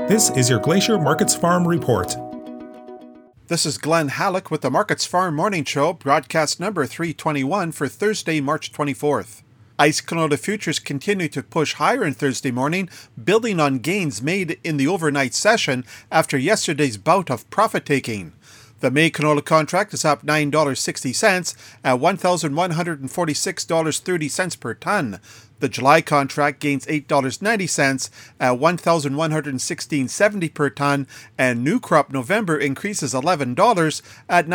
This is your Glacier Markets Farm Report. This is Glenn Halleck with the Markets Farm Morning Show, broadcast number 321 for Thursday, March 24th. ICE canola futures continue to push higher in Thursday morning, building on gains made in the overnight session after yesterday's bout of profit-taking. The May canola contract is up $9.60 at $1,146.30 per ton. The July contract gains $8.90 at $1,116.70 per ton, and new crop November increases $11 at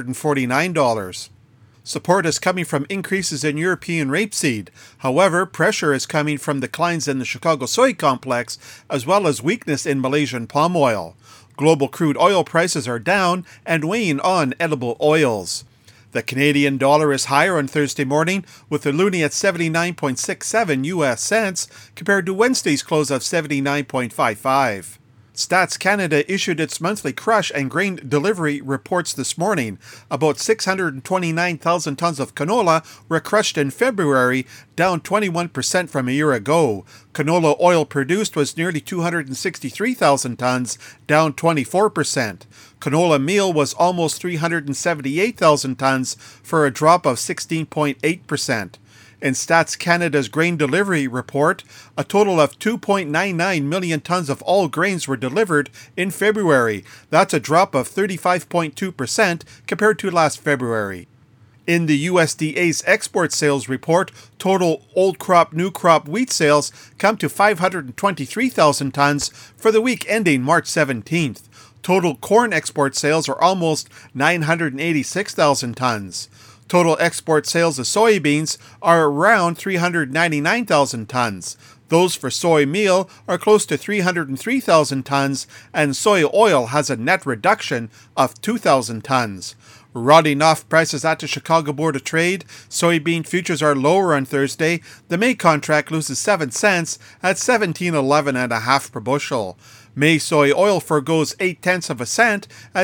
$949. Support is coming from increases in European rapeseed. However, pressure is coming from declines in the Chicago soy complex, as well as weakness in Malaysian palm oil. Global crude oil prices are down and weighing on edible oils. The Canadian dollar is higher on Thursday morning, with the loonie at 79.67 US cents compared to Wednesday's close of 79.55. Stats Canada issued its monthly crush and grain delivery reports this morning. About 629,000 tons of canola were crushed in February, down 21% from a year ago. Canola oil produced was nearly 263,000 tons, down 24%. Canola meal was almost 378,000 tons, for a drop of 16.8%. In Stats Canada's grain delivery report, a total of 2.99 million tons of all grains were delivered in February. That's a drop of 35.2% compared to last February. In the USDA's export sales report, total old crop, new crop wheat sales come to 523,000 tons for the week ending March 17th. Total corn export sales are almost 986,000 tons. Total export sales of soybeans are around 399,000 tons. Those for soy meal are close to 303,000 tons, and soy oil has a net reduction of 2,000 tons. Rounding off prices at the Chicago Board of Trade, soybean futures are lower on Thursday. The May contract loses 7 cents at $17.11.5 per bushel. May soy oil forgoes 0.8 of a cent at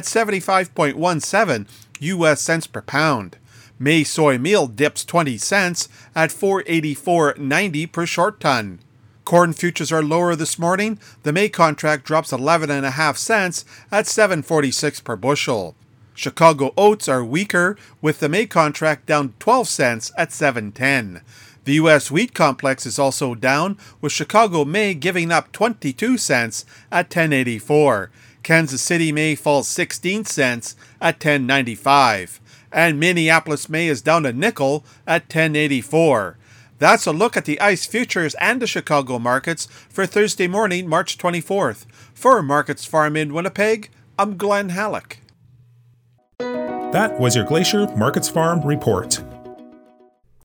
75.17 US cents per pound. May soy meal dips 20 cents at $484.90 per short ton. Corn futures are lower this morning. The May contract drops 11.5 cents at $7.46 per bushel. Chicago oats are weaker, with the May contract down 12 cents at $7.10. The U.S. wheat complex is also down, with Chicago May giving up 22 cents at $10.84. Kansas City May falls 16 cents at $10.95. And Minneapolis May is down a nickel at $10.84. That's a look at the ICE futures and the Chicago markets for Thursday morning, March 24th. For Markets Farm in Winnipeg, I'm Glenn Halleck. That was your Glacier Markets Farm Report.